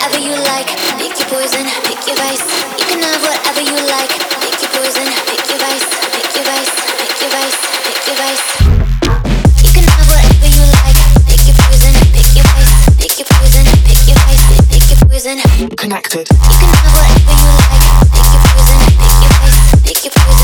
whatever you like. Pick your poison, pick your vice. You can have whatever you like. Pick your poison, pick your vice. Pick your vice, pick your vice, pick your vice. You can have whatever you like. Pick your poison, pick your vice. Pick your poison, pick your vice. Pick your poison. Connected. You can have whatever you like. Pick your poison, pick your vice. Pick your poison.